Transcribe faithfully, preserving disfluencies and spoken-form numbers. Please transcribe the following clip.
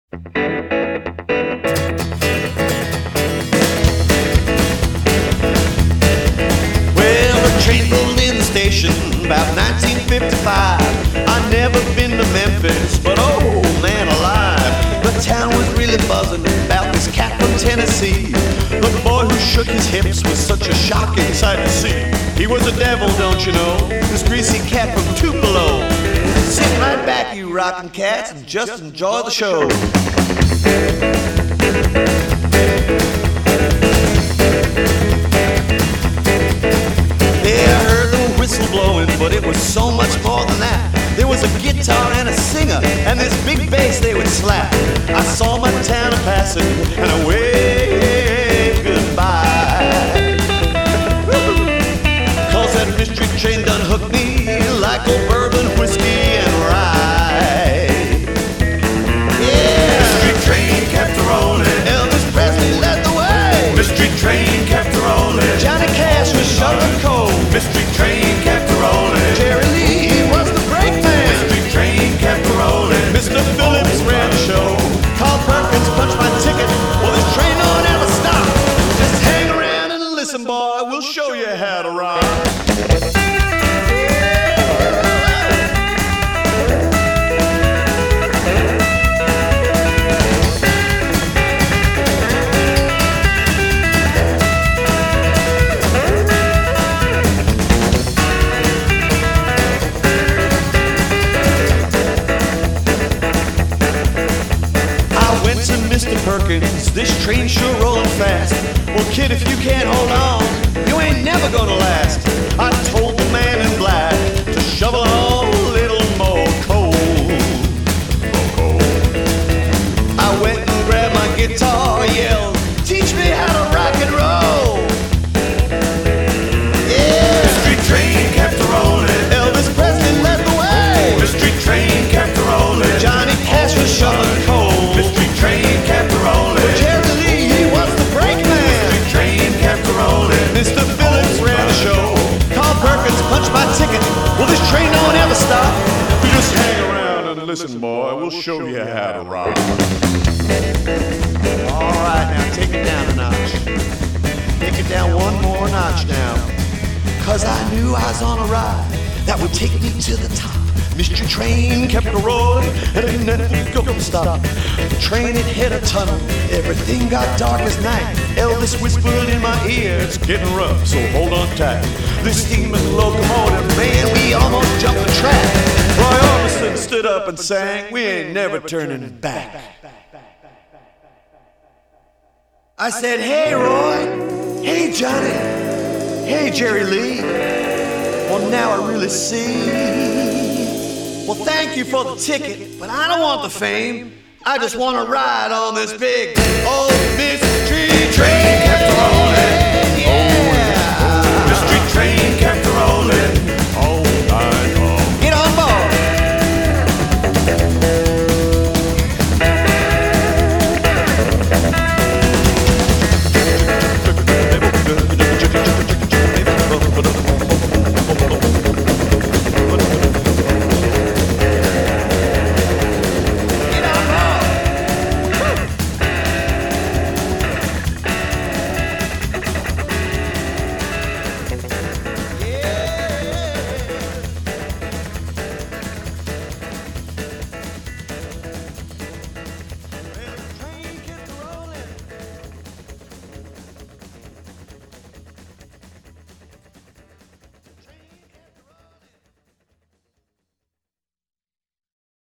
About nineteen fifty-five. I'd never been to Memphis, but oh man alive, the town was really buzzing about this cat from Tennessee. The boy who shook his hips was such a shocking sight to see. He was a devil, don't you know, this greasy cat from Tupelo. Sit right back, you rockin' cats, and just enjoy the show. Blowing, but it was so much more than that. There was a guitar and a singer, and this big bass they would slap. I saw my town passing, and I waved goodbye. Cause that mystery train done hooked me like old bourbon, whiskey, and rye. Yeah. Mystery train kept rolling. Elvis Presley led the way. Mystery train kept rolling. Johnny Cash was shoveling coal. Mystery train kept rolling. Jerry Lee was the brake man. Mystery train kept rolling. Mister Phillips ran the show. Carl Perkins punched my ticket. Well, this train don't ever stop. Just hang around and listen, boy. We'll show you how to ride. Mister Perkins, this train's sure rolling fast. Well, kid, if you can't hold on, you ain't never gonna last. I told the man in black to shovel on a little more coal. More coal. I went and grabbed my guitar, yelled, teach me how to rock and roll. Yeah. Mystery train kept rolling. Elvis Presley led the way. Mystery train kept rolling. Johnny Cash was shoveling coal. Mystery train kept rolling. Jerry Lee, he was the brake man. Mystery train kept rolling. Mister Phillips ran the show. Carl Perkins punched my ticket. Well, this train don't ever stop. You just hang around and listen, boy. We'll show you how to rock. All right, now take it down a notch. Take it down one more notch now. Cause I knew I was on a ride that would take me to the top. Mystery train kept rolling, and it never gonna stop. The train had hit a tunnel, everything got dark as night. Elvis whispered in my ear, it's getting rough, so hold on tight. This steaming locomotive, man, we almost jumped the track. Roy Orbison stood up and sang, we ain't never turning back. I said, hey Roy, hey Johnny, hey Jerry Lee. Well, now I really see. Well, thank you for the ticket, but I don't want the fame. I just want to ride on this big old mystery train. Kept rolling.